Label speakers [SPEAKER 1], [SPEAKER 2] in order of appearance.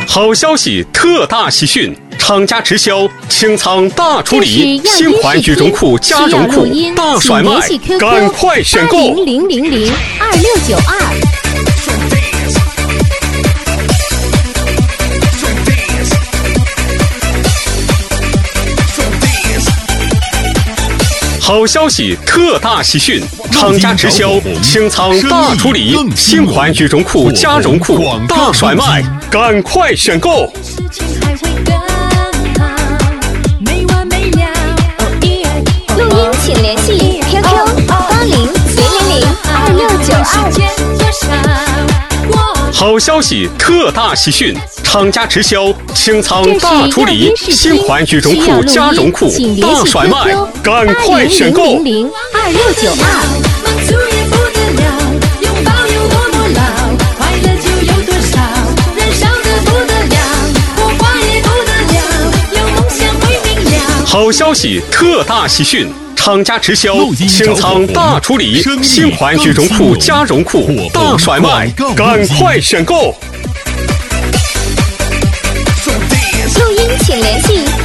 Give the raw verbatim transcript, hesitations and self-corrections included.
[SPEAKER 1] 好消息，特大喜讯！厂家直销清仓大处理，新款羽绒裤、加绒裤大甩卖，赶快选购！
[SPEAKER 2] 零零零零二六九二。
[SPEAKER 1] 好消息，特大喜讯！厂家直销清仓大处理，新款羽绒裤、加绒裤大甩卖，赶快选购！
[SPEAKER 2] 录音请联系 Q Q 八零零零零二六九二。
[SPEAKER 1] 好消息，特大喜讯！厂家直销清仓大处理，新款羽绒裤、加绒裤大甩卖，赶快选购！
[SPEAKER 2] 零零二六九二。
[SPEAKER 1] 好消息，特大喜讯！厂家直销清仓大处理，新款羽绒裤、加绒裤大甩卖，赶快选购！
[SPEAKER 2] 录音请联系